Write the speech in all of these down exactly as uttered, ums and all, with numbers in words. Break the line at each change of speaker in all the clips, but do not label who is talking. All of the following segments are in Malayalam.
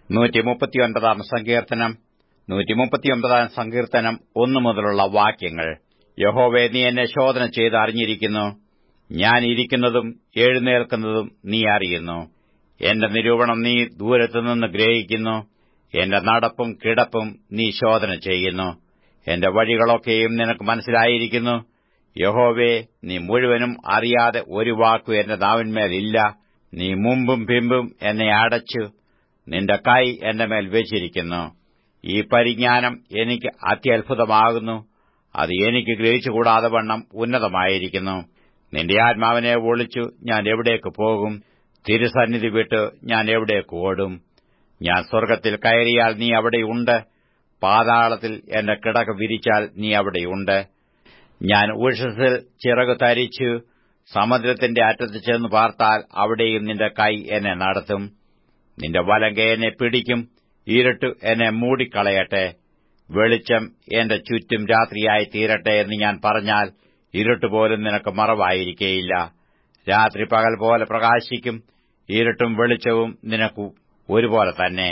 നൂറ്റി മുപ്പത്തിയൊൻപതാം സങ്കീർത്തനം നൂറ്റി മുപ്പത്തിയൊൻപതാം സങ്കീർത്തനം ഒന്നു മുതലുള്ള വാക്യങ്ങൾ. യഹോവേ, നീ എന്നെ ശോധന ചെയ്ത് അറിഞ്ഞിരിക്കുന്നു. ഞാൻ ഇരിക്കുന്നതും എഴുന്നേൽക്കുന്നതും നീ അറിയുന്നു. എന്റെ നിരൂപണം നീ ദൂരത്തുനിന്ന് ഗ്രഹിക്കുന്നു. എന്റെ നടപ്പും കിടപ്പും നീ ശോധന ചെയ്യുന്നു. എന്റെ വഴികളൊക്കെയും നിനക്ക് മനസ്സിലായിരിക്കുന്നു. യഹോവേ, നീ മുഴുവനും അറിയാതെ ഒരു വാക്കു എന്റെ നാവിന്മേലില്ല. നീ മുമ്പും പിമ്പും എന്നെ അടച്ചു നിന്റെ കൈ എന്റെ മേൽ വെച്ചിരിക്കുന്നു. ഈ പരിജ്ഞാനം എനിക്ക് അത്യത്ഭുതമാകുന്നു. അത് എനിക്ക് ഗ്രഹിച്ചുകൂടാതെ വണ്ണം ഉന്നതമായിരിക്കുന്നു. നിന്റെ ആത്മാവിനെ ഒളിച്ചു ഞാൻ എവിടേക്ക് പോകും? തിരുസന്നിധി വിട്ട് ഞാൻ എവിടേക്ക് ഓടും? ഞാൻ സ്വർഗ്ഗത്തിൽ കയറിയാൽ നീ അവിടെയുണ്ട്. പാതാളത്തിൽ എന്റെ കിടക വിരിച്ചാൽ നീ അവിടെയുണ്ട്. ഞാൻ ഉഷസ്സിൽ ചിറകു തരിച്ചു സമുദ്രത്തിന്റെ അറ്റത്ത് ചെന്ന് പാർത്താൽ അവിടെയും നിന്റെ കൈ എന്നെ നടത്തും. നിന്റെ വലങ്കൈ എന്നെ പിടിക്കും. ഇരുട്ട് എന്നെ മൂടിക്കളയട്ടെ. വെളിച്ചം എന്റെ ചുറ്റും രാത്രിയായി തീരട്ടെ എന്ന് ഞാൻ പറഞ്ഞാൽ ഇരുട്ടുപോലും നിനക്ക് മറവായിരിക്കയില്ല. രാത്രി പകൽ പോലെ പ്രകാശിക്കും. ഇരുട്ടും വെളിച്ചവും നിനക്ക് ഒരുപോലെ തന്നെ.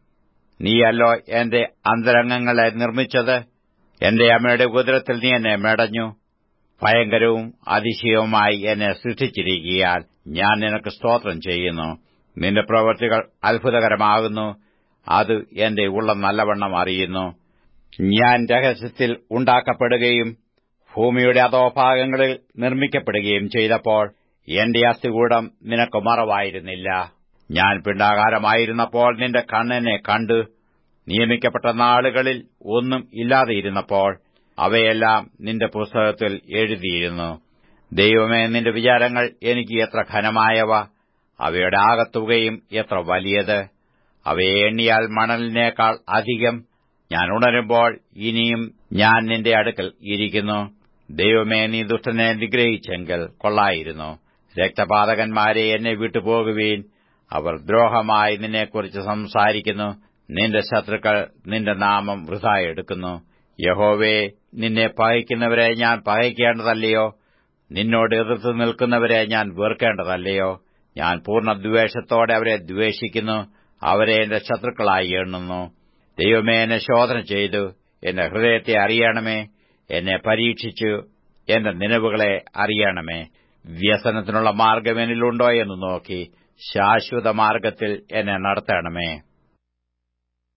നീയല്ലോ എന്റെ അന്തരംഗങ്ങളെ നിർമ്മിച്ചത്. എന്റെ അമ്മയുടെ ഉദരത്തിൽ നീ എന്നെ മെടഞ്ഞു. ഭയങ്കരവും അതിശയവുമായി എന്നെ സൃഷ്ടിച്ചിരിക്കയാൽ ഞാൻ നിനക്ക് സ്തോത്രം ചെയ്യുന്നു. നിന്റെ പ്രവൃത്തികൾ അത്ഭുതകരമാകുന്നു. അത് എന്റെ ഉള്ളം നല്ലവണ്ണം അറിയുന്നു. ഞാൻ രഹസ്യത്തിൽ ഉണ്ടാക്കപ്പെടുകയും ഭൂമിയുടെ അധോഭാഗങ്ങളിൽ നിർമ്മിക്കപ്പെടുകയും ചെയ്തപ്പോൾ എന്റെ അസ്ഥികൂടം നിനക്ക് മറവായിരുന്നില്ല. ഞാൻ പിണ്ഡാകാരമായിരുന്നപ്പോൾ നിന്റെ കണ്ണെന്നെ കണ്ടു. നിയമിക്കപ്പെട്ട നാളുകളിൽ ഒന്നും ഇല്ലാതെയിരുന്നപ്പോൾ അവയെല്ലാം നിന്റെ പുസ്തകത്തിൽ എഴുതിയിരുന്നു. ദൈവമേ, നിന്റെ വിചാരങ്ങൾ എനിക്ക് എത്ര ഘനമായവ! അവയുടെ ആകത്തുകയും എത്ര വലിയത്! അവയെ എണ്ണിയാൽ മണലിനേക്കാൾ അധികം. ഞാൻ ഉണരുമ്പോൾ ഇനിയും ഞാൻ നിന്റെ അടുക്കൽ ഇരിക്കുന്നു. ദൈവമേ, നീ ദുഷ്ടനെ നിഗ്രഹിച്ചെങ്കിൽ കൊള്ളായിരുന്നു. രക്തപാതകന്മാരെ എന്നെ വിട്ടുപോകുവീൻ. അവർ ദ്രോഹമായി നിന്നെക്കുറിച്ച് സംസാരിക്കുന്നു. നിന്റെ ശത്രുക്കൾ നിന്റെ നാമം വൃഥാ എടുക്കുന്നു. യഹോവേ, നിന്നെ പകയ്ക്കുന്നവരെ ഞാൻ പകയ്ക്കേണ്ടതല്ലയോ? നിന്നോട് എതിർത്ത് നിൽക്കുന്നവരെ ഞാൻ വെറുക്കേണ്ടതല്ലയോ? ഞാൻ പൂർണ്ണ ദ്വേഷത്തോടെ അവരെ ദ്വേഷിക്കുന്നു. അവരെ എന്റെ ശത്രുക്കളായി എണ്ണുന്നു. ദൈവമേ, എന്നെ ശോധന ചെയ്തു എന്റെ ഹൃദയത്തെ അറിയണമേ. എന്നെ പരീക്ഷിച്ചു എന്റെ നിലവുകളെ അറിയണമേ. വ്യസനത്തിനുള്ള മാർഗ്ഗം എന്നിലുണ്ടോ എന്ന് നോക്കി ശാശ്വത മാർഗ്ഗത്തിൽ എന്നെ നടത്തണമേ.